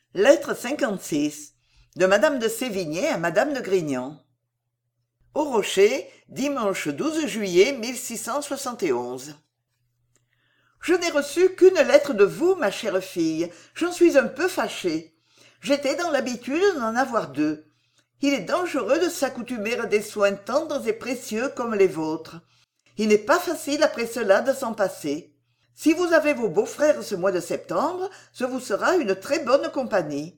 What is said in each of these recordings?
Lettre 56 de Madame de Sévigné à Madame de Grignan. Au Rocher, dimanche 12 juillet 1671. Je n'ai reçu qu'une lettre de vous, ma chère fille. J'en suis un peu fâchée. J'étais dans l'habitude d'en avoir deux. Il est dangereux de s'accoutumer à des soins tendres et précieux comme les vôtres. Il n'est pas facile après cela de s'en passer. Si vous avez vos beaux-frères ce mois de septembre, ce vous sera une très bonne compagnie.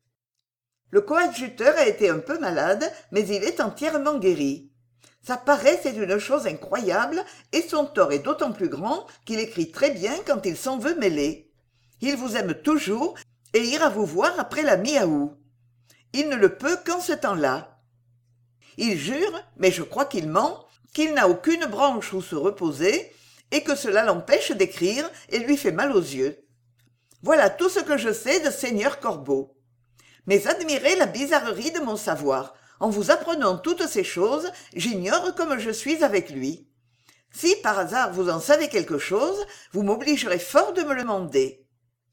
Le coadjuteur a été un peu malade, mais il est entièrement guéri. Sa paresse est une chose incroyable, et son tort est d'autant plus grand qu'il écrit très bien quand il s'en veut mêler. Il vous aime toujours, et ira vous voir après la mi-août. Il ne le peut qu'en ce temps-là. Il jure, mais je crois qu'il ment, qu'il n'a aucune branche où se reposer, et que cela l'empêche d'écrire et lui fait mal aux yeux. Voilà tout ce que je sais de Seigneur Corbeau. Mais admirez la bizarrerie de mon savoir. En vous apprenant toutes ces choses, j'ignore comme je suis avec lui. Si par hasard vous en savez quelque chose, vous m'obligerez fort de me le demander.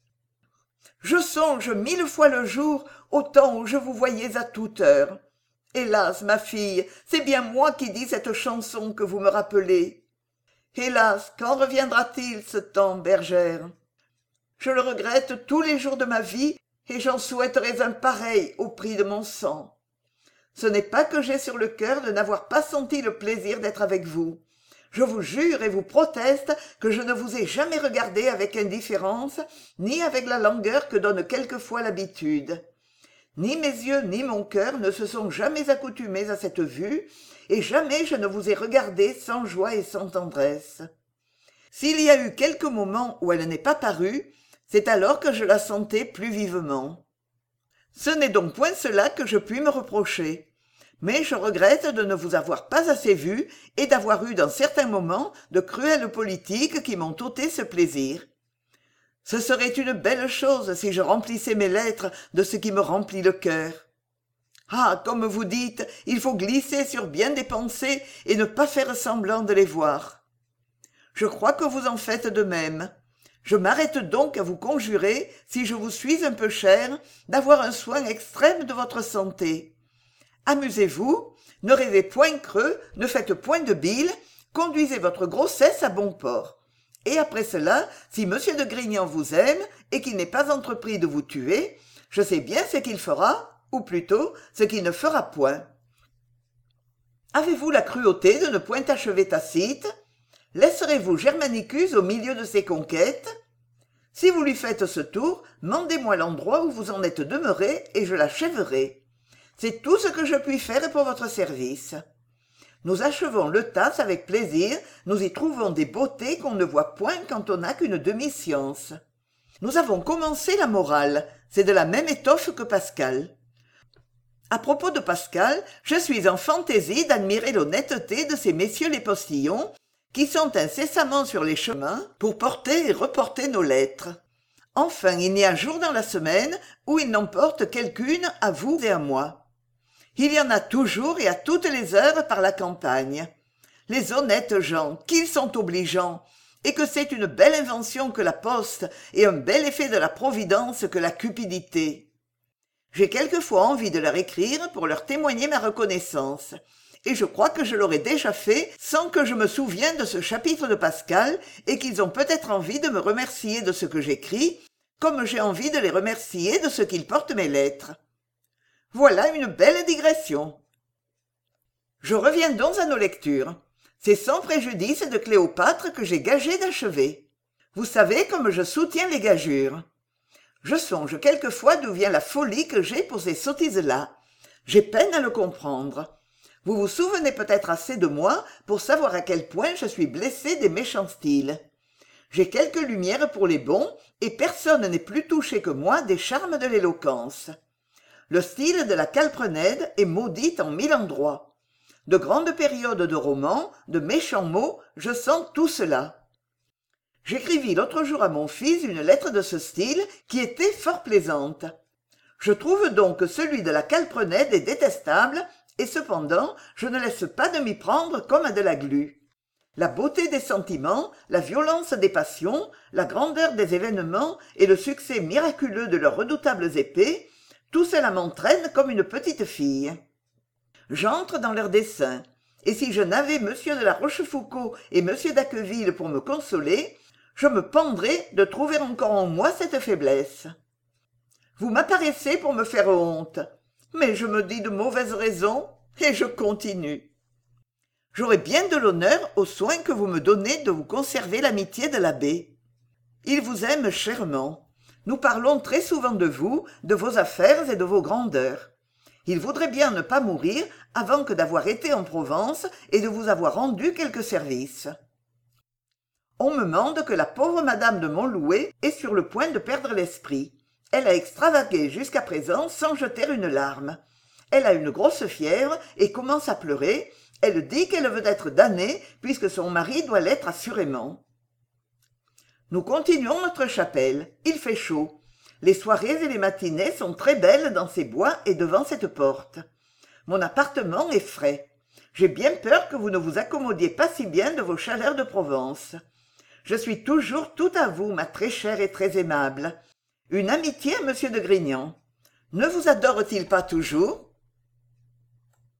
Je songe 1000 fois le jour au temps où je vous voyais à toute heure. Hélas, ma fille, c'est bien moi qui dis cette chanson que vous me rappelez. Hélas, quand reviendra-t-il ce temps, bergère? Je le regrette tous les jours de ma vie, et j'en souhaiterais un pareil au prix de mon sang. Ce n'est pas que j'ai sur le cœur de n'avoir pas senti le plaisir d'être avec vous. Je vous jure et vous proteste que je ne vous ai jamais regardé avec indifférence, ni avec la langueur que donne quelquefois l'habitude. Ni mes yeux ni mon cœur ne se sont jamais accoutumés à cette vue, et jamais je ne vous ai regardé sans joie et sans tendresse. S'il y a eu quelques moments où elle n'est pas parue, c'est alors que je la sentais plus vivement. Ce n'est donc point cela que je puis me reprocher. Mais je regrette de ne vous avoir pas assez vu et d'avoir eu dans certains moments de cruelles politiques qui m'ont ôté ce plaisir. Ce serait une belle chose si je remplissais mes lettres de ce qui me remplit le cœur. Ah, comme vous dites, il faut glisser sur bien des pensées et ne pas faire semblant de les voir. Je crois que vous en faites de même. Je m'arrête donc à vous conjurer, si je vous suis un peu cher, d'avoir un soin extrême de votre santé. Amusez-vous, ne rêvez point creux, ne faites point de bile, conduisez votre grossesse à bon port. Et après cela, si M. de Grignan vous aime et qu'il n'est pas entrepris de vous tuer, je sais bien ce qu'il fera, ou plutôt ce qu'il ne fera point. Avez-vous la cruauté de ne point achever Tacite? Laisserez-vous Germanicus au milieu de ses conquêtes? Si vous lui faites ce tour, mandez-moi l'endroit où vous en êtes demeuré et je l'achèverai. C'est tout ce que je puis faire pour votre service. Nous achevons le Tasse avec plaisir, nous y trouvons des beautés qu'on ne voit point quand on n'a qu'une demi-science. Nous avons commencé la morale, c'est de la même étoffe que Pascal. À propos de Pascal, je suis en fantaisie d'admirer l'honnêteté de ces messieurs les postillons, qui sont incessamment sur les chemins pour porter et reporter nos lettres. Enfin, il n'y a jour dans la semaine où ils n'en portent quelqu'une à vous et à moi. Il y en a toujours et à toutes les heures par la campagne. Les honnêtes gens, qu'ils sont obligeants, et que c'est une belle invention que la poste et un bel effet de la providence que la cupidité. J'ai quelquefois envie de leur écrire pour leur témoigner ma reconnaissance, et je crois que je l'aurais déjà fait sans que je me souvienne de ce chapitre de Pascal et qu'ils ont peut-être envie de me remercier de ce que j'écris, comme j'ai envie de les remercier de ce qu'ils portent mes lettres. Voilà une belle digression. Je reviens donc à nos lectures. C'est sans préjudice de Cléopâtre que j'ai gagé d'achever. Vous savez comme je soutiens les gageures. Je songe quelquefois d'où vient la folie que j'ai pour ces sottises-là. J'ai peine à le comprendre. Vous vous souvenez peut-être assez de moi pour savoir à quel point je suis blessé des méchants styles. J'ai quelque lumière pour les bons, et personne n'est plus touché que moi des charmes de l'éloquence. Le style de la Calprenède est maudit en 1000 endroits. De grandes périodes de romans, de méchants mots, je sens tout cela. J'écrivis l'autre jour à mon fils une lettre de ce style qui était fort plaisante. Je trouve donc que celui de la Calprenède est détestable, et cependant je ne laisse pas de m'y prendre comme à de la glu. La beauté des sentiments, la violence des passions, la grandeur des événements et le succès miraculeux de leurs redoutables épées, tout cela m'entraîne comme une petite fille. J'entre dans leurs desseins, et si je n'avais m de la Rochefoucauld et m d'Acqueville pour me consoler, je me pendrais de trouver encore en moi cette faiblesse. Vous m'apparaissez pour me faire honte, mais je me dis de mauvaises raisons, et je continue. J'aurai bien de l'honneur au soin que vous me donnez de vous conserver l'amitié de l'abbé. Il vous aime chèrement. Nous parlons très souvent de vous, de vos affaires et de vos grandeurs. Il voudrait bien ne pas mourir avant que d'avoir été en Provence et de vous avoir rendu quelques services. On me mande que la pauvre madame de Montlouet est sur le point de perdre l'esprit. Elle a extravagué jusqu'à présent sans jeter une larme. Elle a une grosse fièvre et commence à pleurer. Elle dit qu'elle veut être damnée puisque son mari doit l'être assurément. Nous continuons notre chapelle. Il fait chaud. Les soirées et les matinées sont très belles dans ces bois et devant cette porte. Mon appartement est frais. J'ai bien peur que vous ne vous accommodiez pas si bien de vos chaleurs de Provence. Je suis toujours tout à vous, ma très chère et très aimable. Une amitié à monsieur de Grignan. Ne vous adore-t-il pas toujours ?